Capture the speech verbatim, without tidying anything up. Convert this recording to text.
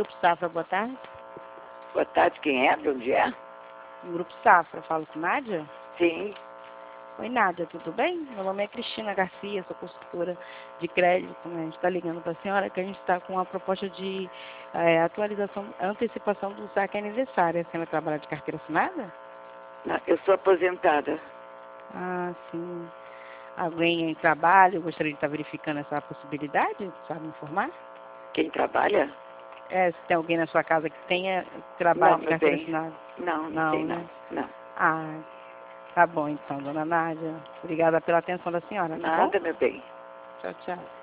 Grupo Safra, boa tarde. Boa tarde, quem é? De onde é? Grupo Safra, falo com Nádia? Sim. Oi, Nádia, tudo bem? Meu nome é Cristina Garcia, sou consultora de crédito. A gente está ligando para a senhora que a gente está com uma proposta de é, atualização, antecipação do saque aniversário. A senhora trabalha de carteira assinada? Não, eu sou aposentada. Ah, sim. Alguém em trabalho gostaria de estar verificando essa possibilidade? Sabe me informar? Quem trabalha? É, se tem alguém na sua casa que tenha trabalho Não, de meu carteira bem. assinada? Não, não, Não, tem né? não. Não. Ah, tá bom então, dona Nádia. Obrigada pela atenção da senhora, tá bom? Nada, meu bem. Tchau, tchau.